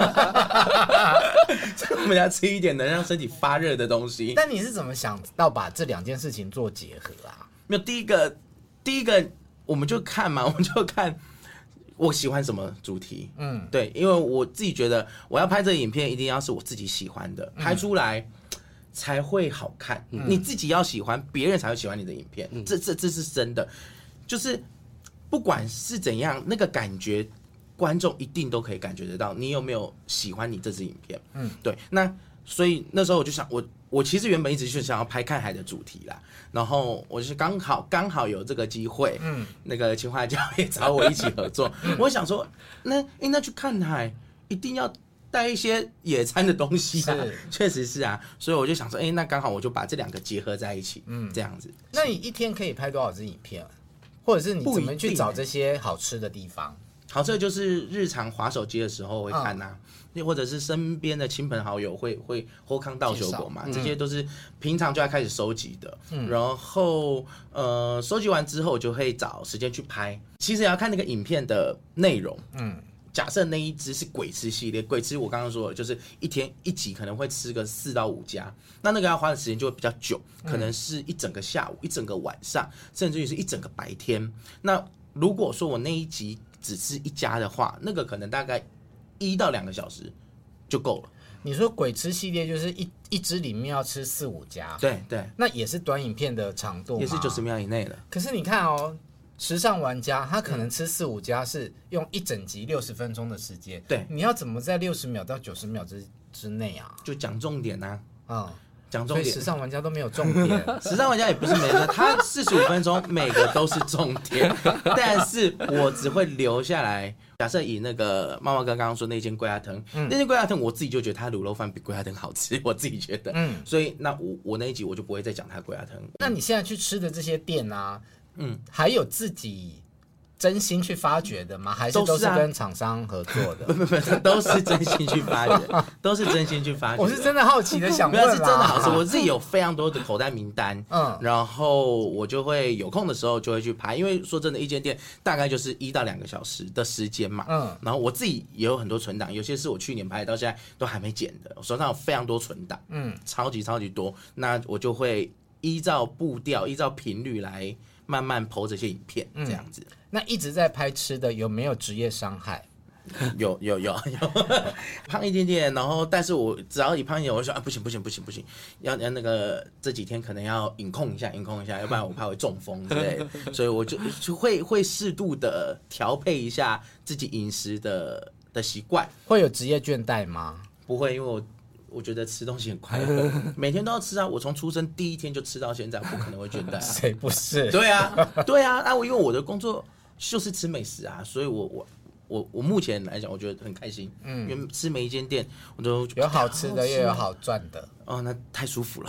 所以我们要吃一点能让身体发热的东西。 但你是怎么想到把这两件事情做结合啊？ 没有，第一个我们就看嘛，我们就看我喜欢什么主题。对，因为我自己觉得我要拍这个影片，一定要是我自己喜欢的，拍出来才会好看。你自己要喜欢，别人才会喜欢你的影片。这是真的，就是不管是怎样，那个感觉，观众一定都可以感觉得到，你有没有喜欢你这支影片。对，那所以那时候我就想，我其实原本一直是想要拍看海的主题啦，然后我就是刚好有这个机会，那个青花椒也找我一起合作，我想说，那去看海一定要带一些野餐的东西啊，确实是啊，所以我就想说，那刚好我就把这两个结合在一起，这样子。 那你一天可以拍多少支影片？或者是你怎么去找这些好吃的地方？ 好吃的就是日常滑手机的时候会看啊。或者是身边的亲朋好友会后康道酒果嘛，这些都是平常就要开始收集的。然后收集完之后就会找时间去拍。其实也要看那个影片的内容。假设那一支是鬼吃系列，鬼吃我刚刚说的就是一天一集可能会吃个4到5家，那个要花的时间就会比较久，可能是一整个下午、一整个晚上，甚至于是一整个白天。那如果说我那一集只吃1家的话，那个可能大概1到2个小时就够了。 你说鬼吃系列就是一支里面要吃4、5家， 对， 那也是短影片的长度吗？ 也是90秒以内的。 可是你看哦，时尚玩家他可能吃4、5家是用一整集60分钟的时间， 对， 你要怎么在60秒到90秒之内啊？ 就讲重点啊。讲重点， 所以时尚玩家都没有重点。 时尚玩家也不是没人，他45分钟每个都是重点，但是我只会留下来。假设以那个猫猫哥刚刚说那间龟鸭藤，那间龟鸭藤我自己就觉得它卤肉饭比龟鸭藤好吃，我自己觉得，所以那我那一集我就不会再讲它龟鸭藤。 那你现在去吃的这些店啊，还有自己真心去发掘的吗？还是都是跟厂商合作的？ 不，都是真心去发掘，都是真心去发掘。 我是真的好奇的想问啦， 是真的好吃。我自己有非常多的口袋名单，然后我就会有空的时候就会去拍，因为说真的，一间店大概就是1到2个小时的时间嘛，然后我自己也有很多存档，有些是我去年拍的，到现在都还没剪的，我手上有非常多存档，超级多。那我就会依照步调、依照频率来慢慢 po 这些影片，这样子。 那一直在拍吃的有没有职业伤害？ 有胖一点点，然后但是我只要一胖一点，我就说不行，要那个这几天可能要饮控一下，要不然我怕会中风之类的，所以我就会适度的调配一下自己饮食的习惯。 会有职业倦怠吗？ 不会，因为我觉得吃东西很快乐，每天都要吃啊！我从出生第一天就吃到现在，不可能会倦怠啊。 谁不是？ 对啊，因为我的工作就是吃美食啊，所以我目前来讲，我觉得很开心。因为吃每一间店，我都有好吃的，又有好赚的。 哦，那太舒服了，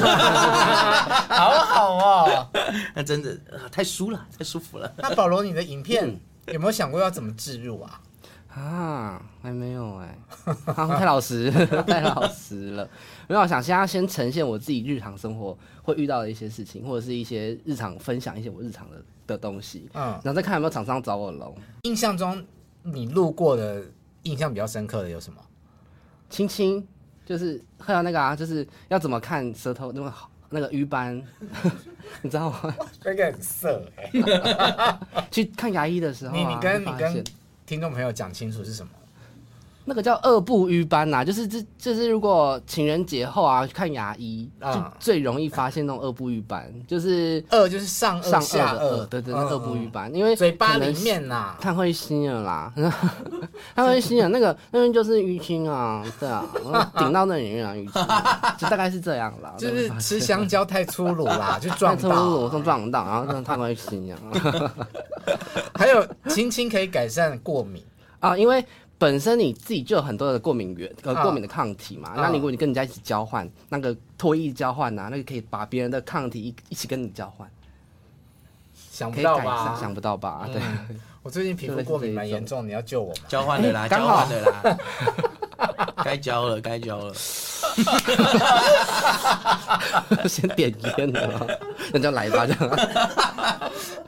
好哦， 那真的太舒服了。 那保罗，你的影片有没有想过要怎么置入啊？ 还没有太老实了。没有想现在先呈现我自己日常生活会遇到的一些事情，或者是一些日常分享一些我日常的东西，然后再看有没有厂商找我龙。 印象中你录过的印象比较深刻的有什么？ 亲亲，就是还有那个就是要怎么看舌头那个鱼斑，你知道吗？ 那个很色去看牙医的时候， 你跟听众朋友讲清楚是什么？ 那个叫颚部瘀斑呐，就是如果情人节后看牙医，就最容易发现那种颚部瘀斑，就是就是上颚下颚， 对，那颚部瘀斑，因为嘴巴里面呐， 看会心了啦，看会心了，那边就是淤青啊，对啊，顶到那里面淤青，就大概是这样啦， 就是吃香蕉太粗鲁啦，就撞到， 然后真的看会心啊。 还有亲亲可以改善过敏因为本身你自己就有很多的过敏源过敏的抗体嘛，那如果你跟人家一起交换，那个唾液交换啊，那个可以把别人的抗体一起跟你交换， 想不到吧？ 想不到吧？对， 我最近皮肤过敏蛮严重，你要救我吗？ 交换的啦，交换的啦，该交了，该交了。 先点烟了，那就来吧，这样。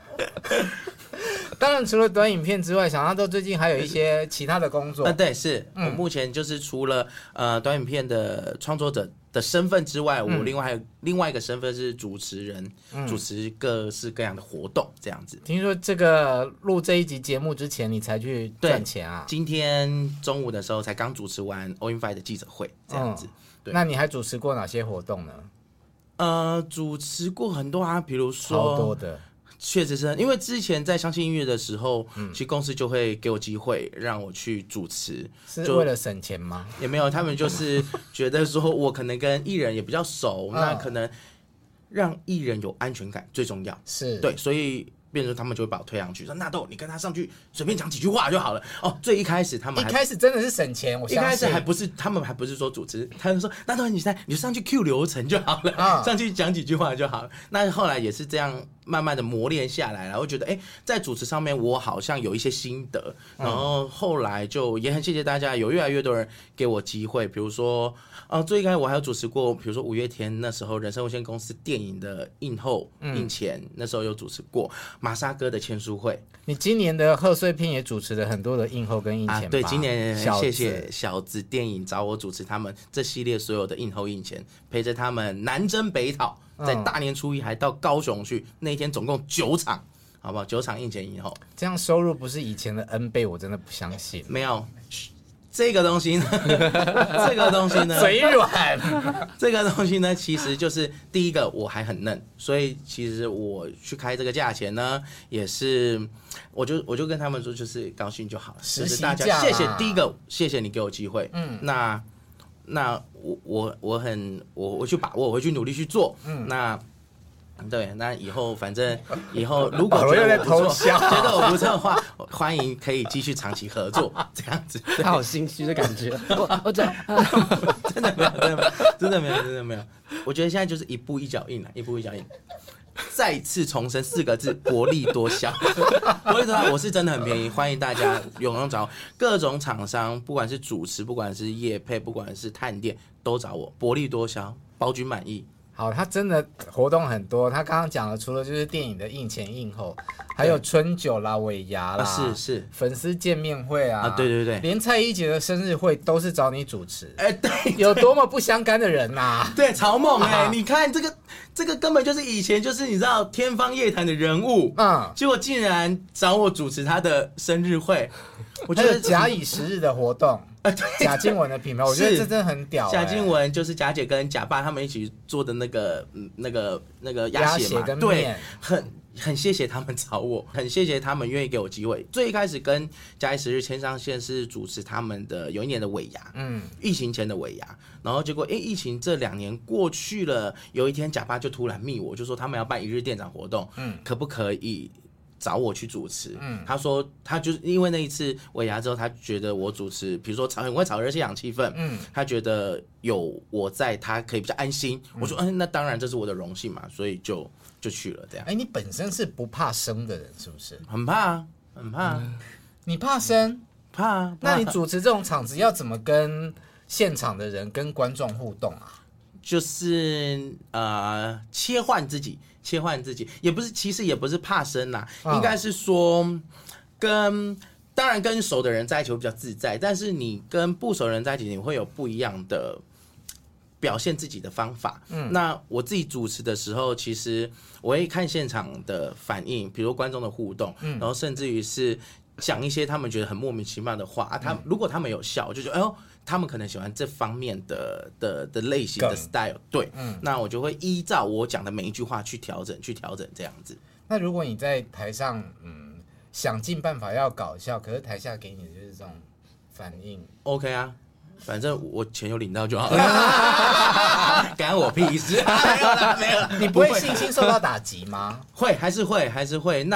当然，除了短影片之外，小纳豆最近还有一些其他的工作。 对，是我目前就是除了短影片的创作者的身份之外，我另外一个身份是主持人，主持各式各样的活动，这样子。 听说这个录这一集节目之前，你才去赚钱啊？ 今天中午的时候才刚主持完 All in Five 的记者会，这样子。对， 那你还主持过哪些活动呢？ 主持过很多啊，比如说超多的。 确实是因为之前在相信音乐的时候，其实公司就会给我机会让我去主持， 是为了省钱吗？ 也没有，他们就是觉得说我可能跟艺人也比较熟，那可能让艺人有安全感最重要， 是对，所以变成他们就会把我推上去，说纳豆，你跟他上去随便讲几句话就好了。哦，最一开始他们一开始真的是省钱，我相信一开始还不是他们还不是说主持，他们说纳豆你就上去 Q 流程就好了，上去讲几句话就好了。那后来也是这样。慢慢的磨练下来，然后觉得在主持上面我好像有一些心得，然后后来就也很谢谢大家，有越来越多人给我机会，比如说最开始我还有主持过，比如说五月天那时候人生有限公司电影的映后映前，那时候有主持过玛莎哥的签书会。 你今年的贺岁片也主持了很多的映后跟映前吧？ 对，今年谢谢小子电影找我主持他们这系列所有的映后映前，陪着他们南征北讨。在大年初一还到高雄去，那一天总共9场，好不好？9场映前映后， 这样收入不是以前的 N 倍，我真的不相信。 没有这个东西呢，这个东西呢， 嘴软。 这个东西呢，其实就是第一个我还很嫩，所以其实我去开这个价钱呢，也是我就跟他们说，就是高兴就好了， 实习价，谢谢第一个，谢谢你给我机会，那我去把握，我会去努力去做。那对，那以后反正以后如果觉得我不错，觉得我不错的话，欢迎可以继续长期合作，这样子。 他好心虚的感觉，我真的没有。我觉得现在就是一步一脚印了，一步一脚印。再次重申4个字：薄利多销。薄利多销，我是真的很便宜，欢迎大家踊跃找各种厂商，不管是主持，不管是业配，不管是探店，都找我。薄利多销，包君满意。 好，他真的活动很多。他刚刚讲的，除了就是电影的映前映后，还有春酒啦、尾牙啦， 是粉丝见面会啊， 对， 连蔡依杰的生日会都是找你主持。 对， 有多么不相干的人呐！ 对，曹猛你看这个根本就是以前就是你知道天方夜谭的人物，结果竟然找我主持他的生日会，我觉得假以时日的活动。贾静雯的品牌，我觉得这真的很屌。 贾静雯就是贾姐跟贾爸他们一起做的那个鸭血嘛，对，很谢谢他们找我，很谢谢他们愿意给我机会。最一开始跟假以时日牵上线是主持他们的有一年的尾牙，疫情前的尾牙，然后结果疫情这2年过去了，有一天贾爸就突然密我，就说他们要办1日店长活动，可不可以？找我去主持，他说他就是因为那一次尾牙之后，他觉得我主持，比如说很会炒热气场气氛，他觉得有我在，他可以比较安心。我说，那当然这是我的荣幸嘛，所以就去了这样。 你本身是不怕生的人是不是？ 很怕，很怕。 你怕生？ 怕。 那你主持这种场子要怎么跟现场的人、跟观众互动啊？ 就是切换自己，也不是，其实也不是怕生啦，应该是说当然跟熟的人在一起会比较自在，但是你跟不熟的人在一起，你会有不一样的表现自己的方法。那我自己主持的时候，其实我会看现场的反应，比如观众的互动，然后甚至于是讲一些他们觉得很莫名其妙的话如果他们有笑，我就觉得他们可能喜欢这方面的类型的 style， 对，那我就会依照我讲的每一句话去调整这样子。 那如果你在台上，想尽办法要搞笑，可是台下给你的就是这种反应 ，OK 啊，反正我钱有领到就好了，干我屁事，没有了。 你不会信心受到打击吗？ 会，还是会。那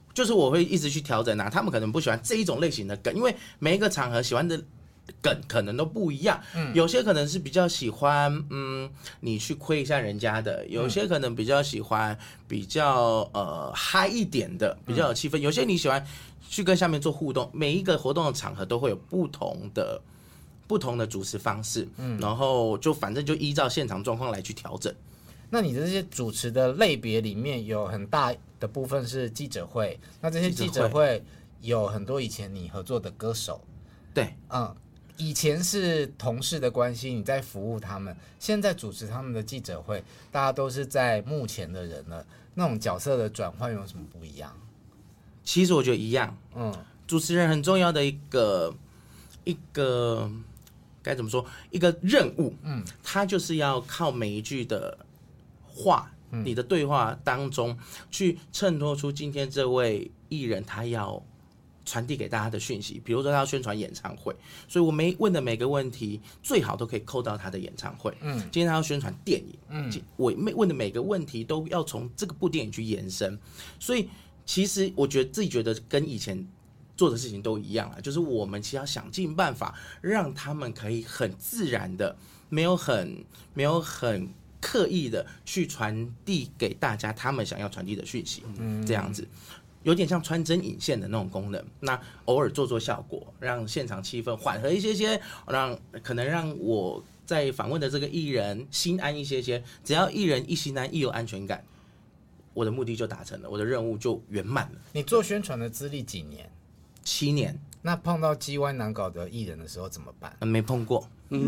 就是我会一直去调整啊，他们可能不喜欢这一种类型的梗，因为每一个场合喜欢的梗可能都不一样，有些可能是比较喜欢你去亏一下人家的，有些可能比较喜欢比较嗨一点的，比较有气氛，有些你喜欢去跟下面做互动，每一个活动的场合都会有不同的主持方式，然后就反正就依照现场状况来去调整。 那你的这些主持的类别里面有很大的部分是记者会，那这些记者会有很多以前你合作的歌手， 对， 以前是同事的关系，你在服务他们，现在主持他们的记者会，大家都是在幕前的人了，那种角色的转换有什么不一样？ 其实我觉得一样，主持人很重要的一个该怎么说？一个任务，他就是要靠每一句的话，你的对话当中去衬托出今天这位艺人他要传递给大家的讯息。比如说他要宣传演唱会，所以我问的每个问题最好都可以扣到他的演唱会。今天他要宣传电影，我问的每个问题都要从这个部电影去延伸。所以其实我自己觉得跟以前做的事情都一样啊，就是我们其实要想尽办法让他们可以很自然的，没有很刻意的去传递给大家他们想要传递的讯息，这样子有点像穿针引线的那种功能。那偶尔做效果，让现场气氛缓和一些，可能让我在访问的这个艺人心安一些。只要艺人一心安，一有安全感，我的目的就达成了，我的任务就圆满了。 你做宣传的资历几年 ？7年。 那碰到叽歪难搞的艺人的时候怎么办？ 没碰过，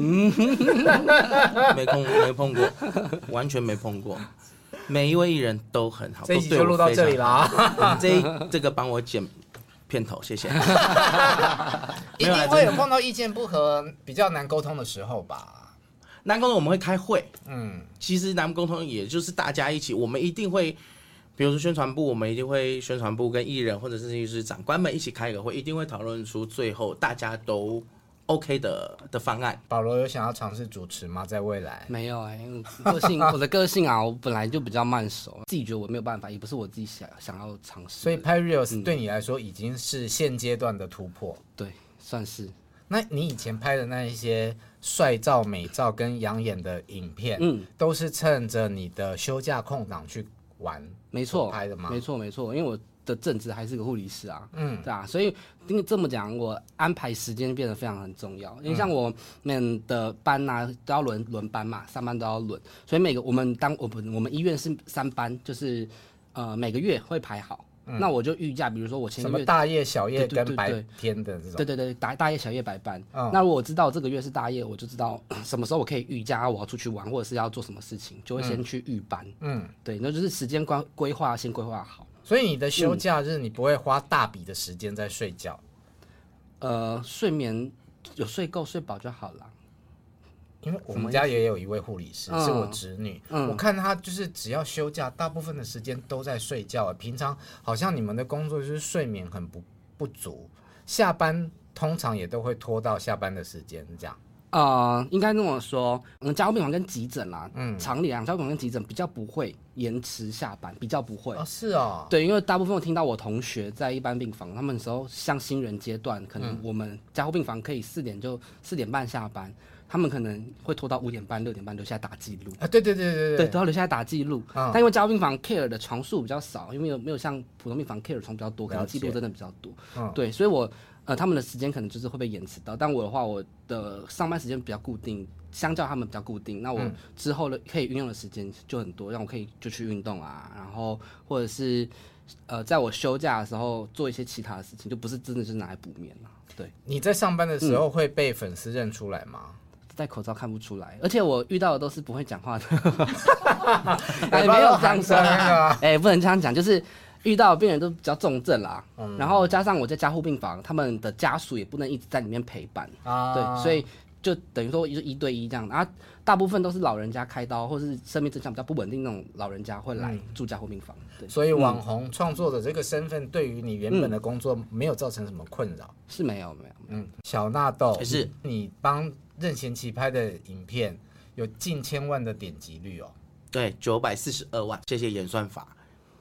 没碰过，完全没碰过。每一位艺人都很好， 这一集就录到这里啦。 这个帮我剪片头，谢谢。 一定会有碰到意见不合、比较难沟通的时候吧？ 难沟通我们会开会，其实难沟通也就是大家一起，我们一定会。比如说宣传部，我们一定会宣传部跟艺人或者是长官们一起开个会，一定会讨论出最后大家都 OK 的方案。 保罗有想要尝试主持吗？在未来没有我的个性啊，我本来就比较慢熟，自己觉得我没有办法，也不是我自己想要尝试。 所以拍 Reels 对你来说已经是现阶段的突破， 对，算是。 那你以前拍的那一些帅照、美照跟养眼的影片，都是趁着你的休假空档去玩。 没错， 拍的吗？ 没错，因为我的正职还是个护理师啊，对啊，所以因为这么讲，我安排时间变得非常很重要。因为像我们的班啊，都要轮班嘛，3班都要轮，所以我们医院是3班，就是每个月会排好。那我就预假，比如说我前个月什么大夜、小夜跟白天的这种， 对，大夜、小夜、白班。那如果我知道这个月是大夜，我就知道什么时候我可以预假，我要出去玩或者是要做什么事情，就会先去预班。对，那就是时间规划先规划好。 所以你的休假日你不会花大笔的时间在睡觉？ 睡眠有睡够睡饱就好了。 因为我们家也有一位护理师，是我侄女，我看她就是只要休假，大部分的时间都在睡觉。平常好像你们的工作就是睡眠很不足，下班通常也都会拖到下班的时间这样。 应该这么说，加护病房跟急诊啦，常理啊，加护病房跟急诊比较不会延迟下班，比较不会。 是哦。 对，因为大部分我听到我同学在一般病房，他们那时候像新人阶段，可能我们加护病房可以4点半下班。他们可能会拖到5点半、6点半留下来打记录啊，对， 都要留下来打记录。但因为加护病房 care 的床数比较少，因为没有像普通病房 care 的床比较多，可能记录真的比较多。对，所以他们的时间可能就是会被延迟到。但我的话，我的上班时间比较固定，相较他们比较固定。那我之后的可以运用的时间就很多，让我可以就去运动啊，然后或者是在我休假的时候做一些其他的事情，就不是真的是拿来补眠了。对， 你在上班的时候会被粉丝认出来吗？ 戴口罩看不出来，而且我遇到的都是不会讲话的。没有这样说，不能这样讲，就是遇到的病人都比较重症啦，然后加上我在加护病房，他们的家属也不能一直在里面陪伴，对，所以就等于说1对1这样，然后大部分都是老人家开刀或是生命征兆比较不稳定那种老人家会来住加护病房。对， 所以网红创作的这个身份对于你原本的工作没有造成什么困扰？ 是没有。 小纳豆是你帮任贤齐拍的影片有近1000万的点击率哦。 对，942万，谢谢演算法。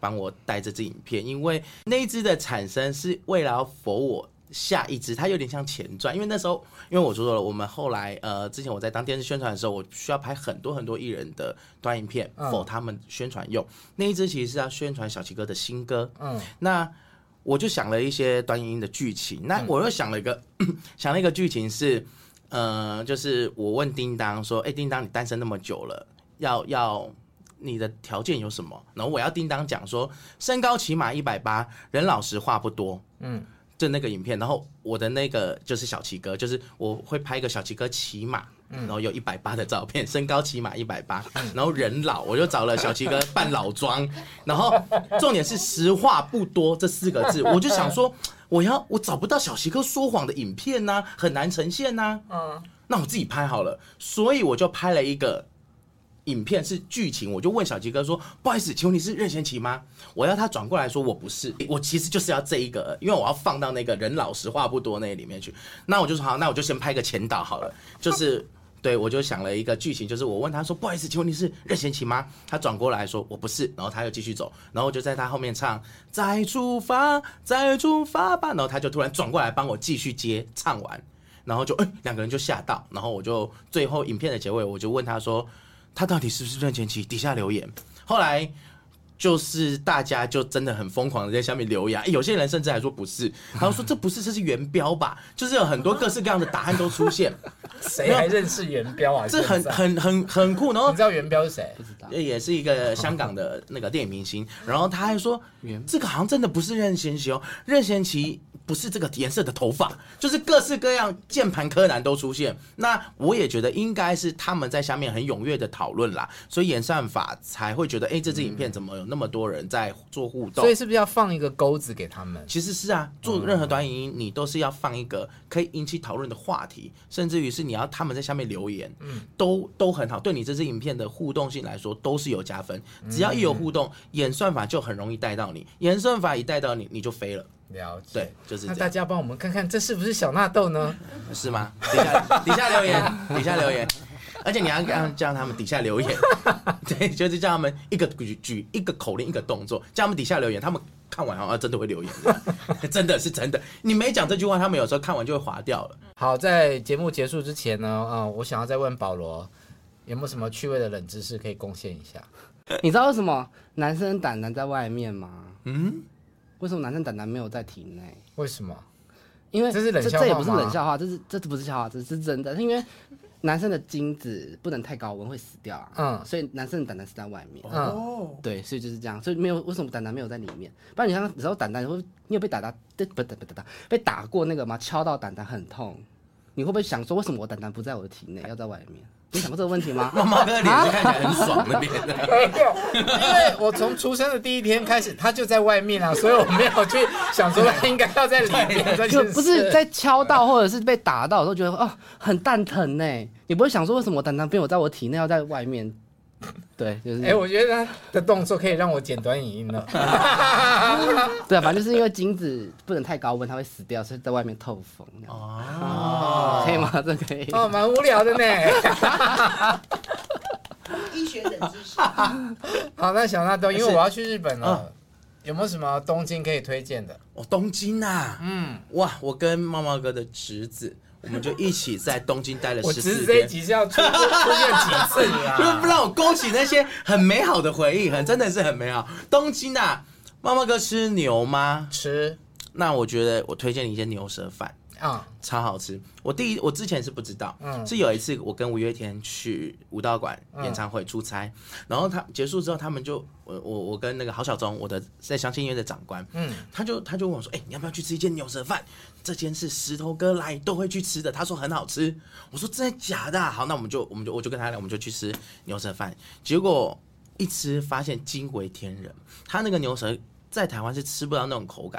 帮我带这支影片，因为那一支的产生是为了要否我下一支，它有点像前传，因为那时候因为我说了，我们后来之前我在当电视宣传的时候，我需要拍很多很多艺人的短影片否他们宣传用，那一支其实是要宣传小齐哥的新歌，那我就想了一些短影音的剧情，那我又想了一个剧情是，就是我问叮当说，叮当你单身那么久了，要你的条件有什么？然后我要叮当讲说，身高起码180，人老实话不多，就那个影片，然后我的那个就是小齐哥，就是我会拍一个小齐哥骑马，然后有180的照片，身高起码180，然后人老，我就找了小齐哥扮老妆，然后重点是实话不多这4个字，我就想说我找不到小齐哥说谎的影片啊，很难呈现啊，那我自己拍好了，所以我就拍了一个影片是剧情，我就问小齐哥说：“不好意思，请问你是任贤齐吗？”我要他转过来说我不是，我其实就是要这一个，因为我要放到那个人老实话不多那里面去。那我就说好，那我就先拍个前导好了，就是对我就想了一个剧情，就是我问他说：“不好意思，请问你是任贤齐吗？”他转过来说我不是，然后他又继续走，然后我就在他后面唱再出发，再出发吧，然后他就突然转过来帮我继续接唱完，然后就2个人就吓到，然后我就最后影片的结尾我就问他说。他到底是不是任贤齐？底下留言，后来就是大家就真的很疯狂的在下面留言，有些人甚至还说不是，然后说这不是，这是元标吧？就是有很多各式各样的答案都出现。 谁还认识元标啊？ 这很酷。然后你知道元标是谁？ 不知道， 也是一个香港的那个电影明星。然后他还说，这个好像真的不是任贤齐哦，任贤齐不是这个颜色的头发，就是各式各样键盘柯南都出现。那我也觉得应该是他们在下面很踊跃的讨论啦，所以演算法才会觉得，这支影片怎么有那么多人在做互动？ 所以是不是要放一个钩子给他们？ 其实是啊，做任何短影音，你都是要放一个可以引起讨论的话题，甚至于是你要他们在下面留言，都很好，对你这支影片的互动性来说都是有加分。只要一有互动，演算法就很容易带到你，演算法一带到你，你就飞了。 了解， 对，就是这样。 那大家帮我们看看，这是不是小纳豆呢？ 是吗？底下留言，底下留言，而且你要叫他们底下留言，对，就是叫他们一个举一个口令一个动作，叫他们底下留言，他们看完真的会留言，真的是真的。你没讲这句话，他们有时候看完就会划掉了。 好，在节目结束之前呢，我想要再问保罗，有没有什么趣味的冷知识可以贡献一下？ 你知道为什么男生胆囊在外面吗？为什么男生胆囊没有在体内？ 为什么？ 因为这是冷笑话吗？ 这也不是冷笑话，这不是笑话，这是真的。因为男生的精子不能太高温会死掉所以男生的胆囊是在外面。对，所以就是这样，所以没有为什么胆囊没有在里面？不然你像有时候胆囊你有被被打过那个吗？敲到胆囊很痛，你会不会想说为什么我胆囊不在我的体内，要在外面？你想过这个问题吗？ 猫猫哥的脸就看起来很爽那边的。 因为我从出生的第一天开始，他就在外面所以我没有去想说他应该要在里面。 就不是在敲到或者是被打到，我都觉得很蛋疼呢。你不会想说为什么我胆囊没有在我体内，要在外面？对，就是我觉得他的动作可以让我剪短影音了。 对啊，反正就是因为精子不能太高温，它会死掉，所以在外面透风。可以吗？这可以。 蛮无聊的呢。 医学冷知识。 好，那小纳豆，因为我要去日本了，有没有什么东京可以推荐的？ 东京啊，哇，我跟猫猫哥的侄子。我们就一起在东京待了14天。 我侄子这一集是要出现几次啦？ 就是让我勾起那些很美好的回忆，真的是很美好。东京啊，猫猫哥吃牛吗？ 吃。 那我觉得我推荐你一间牛舌饭。超好吃。我之前是不知道，是有一次我跟五月天去武道馆演唱会出差，然后他结束之后，他们就我跟那个郝小忠，我的在相信音乐的长官，他就问我说，你要不要去吃一间牛舌饭？这间是石头哥来都会去吃的，他说很好吃。我说真的假的？好，那我就跟他聊，我们就去吃牛舌饭。结果一吃发现惊为天人，他那个牛舌在台湾是吃不到那种口感的。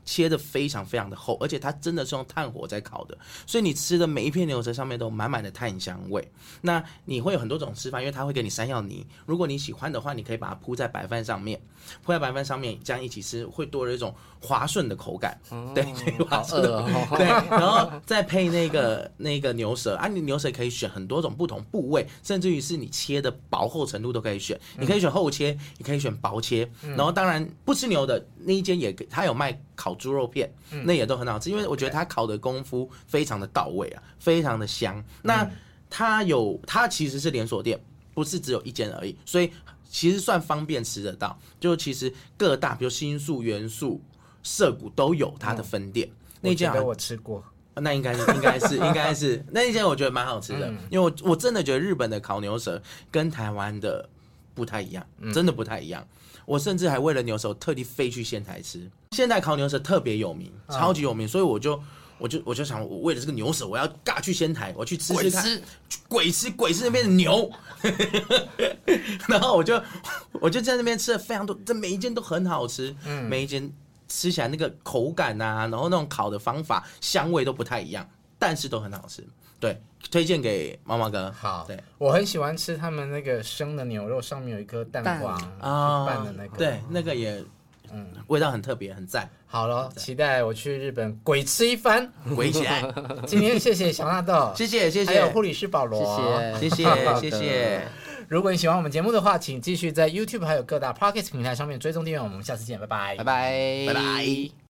切的非常非常的厚，而且它真的是用炭火在烤的，所以你吃的每一片牛舌上面都有满满的炭香味。那你会有很多种吃法，因为它会给你山药泥，如果你喜欢的话，你可以把它铺在白饭上面，这样一起吃，会多了一种滑顺的口感。对，滑顺的对，然后再配那个牛舌啊，你牛舌可以选很多种不同部位，甚至于是你切的薄厚程度都可以选，你可以选厚切，也可以选薄切。然后当然不吃牛的那一间它有卖烤猪肉片，那也都很好吃，因为我觉得它烤的功夫非常的到位啊，非常的香。那它其实是连锁店，不是只有一间而已，所以其实算方便吃得到。就其实各大比如新宿、元素、涩谷都有它的分店。那间我吃过。 那应该是那一间我觉得蛮好吃的，因为我真的觉得日本的烤牛舌跟台湾的不太一样，真的不太一样。我甚至还为了牛舌特地飞去仙台吃，仙台烤牛舌特别有名，超级有名，所以我就想，我为了这个牛舌，我要尬去仙台，我去吃吃看，鬼吃那边的牛，然后我就在那边吃了非常多，这每一间都很好吃，每一间吃起来那个口感啊，然后那种烤的方法、香味都不太一样，但是都很好吃。对，推荐给毛毛哥。 好， 对， 我很喜欢吃他们那个生的牛肉，上面有一颗蛋黄拌的那个， 对，那个也，味道很特别，很赞。 好了，期待我去日本鬼吃一番， 鬼起来！ 今天谢谢小纳豆， 谢谢， 还有护理师保罗， 谢谢。 如果你喜欢我们节目的话，请继续在 YouTube 还有各大 Podcast 平台上面追踪订阅我们。下次见，拜拜， 拜拜。